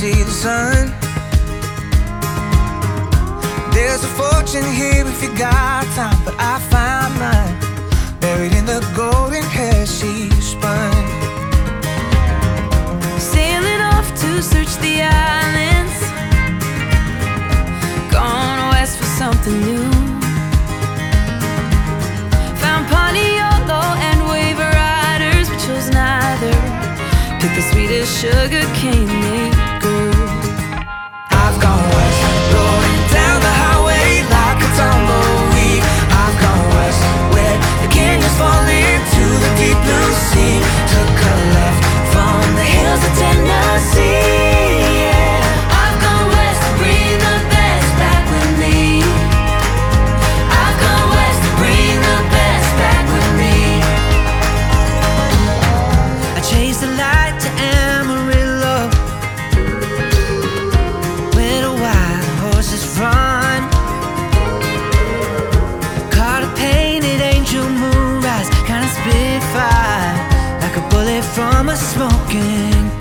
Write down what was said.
see the sun. There's a fortune here if you got time, but I found mine buried in the golden hair she spun. Sailing off to search the islands, gone west for something new. Found Pontiolo and wave riders, but chose neither. Picked the sweetest sugar cane they grew. I've gone west, going down the highway like a tumbleweed. I've gone west, where the canyons fall into the deep blue sea. Took a left from the hills of Tennessee. Yeah. I've gone west to bring the best back with me. I've gone west to bring the best back with me. I chased the light to Amarillo, where the wild horses run. Caught a painted angel moonrise, kind of spit fire, like a bullet from a smoking